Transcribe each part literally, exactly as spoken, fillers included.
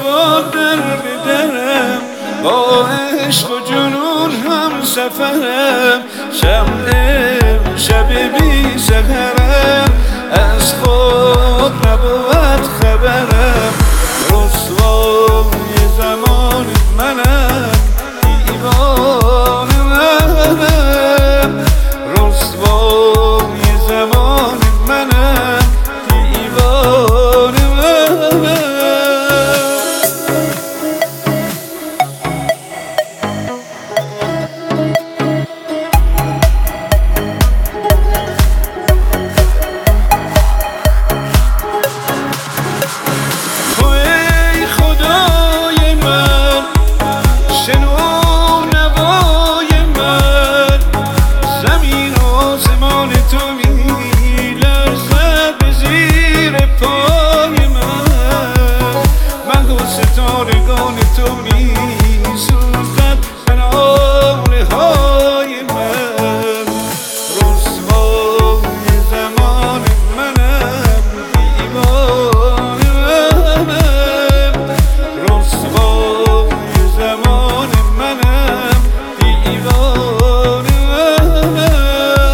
با در بدرم، با عشق و جنون هم سفرم. شمع شب بی سحرم، از خود نبود خبرم. رسوای زمان منم، دیوانه منم. رسوای زمان منم، دیوانه منم. ستارگان تو می سوزد بناله های من. رسوای زمان منم، دیوانه منم. رسوای زمان منم، دیوانه منم.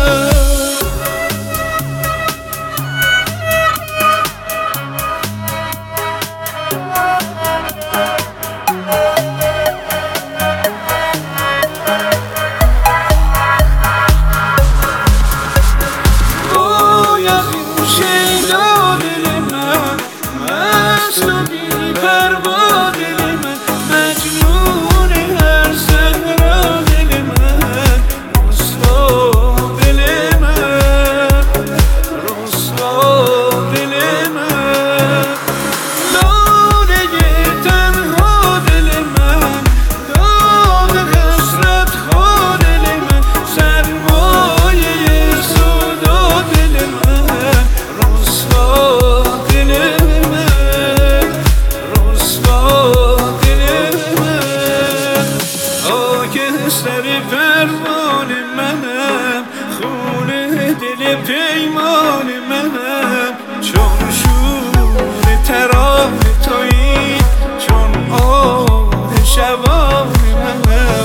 سر فرمان منم، خونه دل پیمان منم. چون شور ترانه تویی، چون آه شبان منم.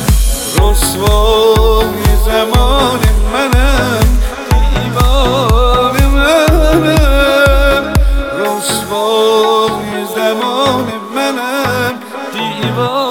رسوای زمان منم، دیوانه منم. رسوای زمان منم، دیوانه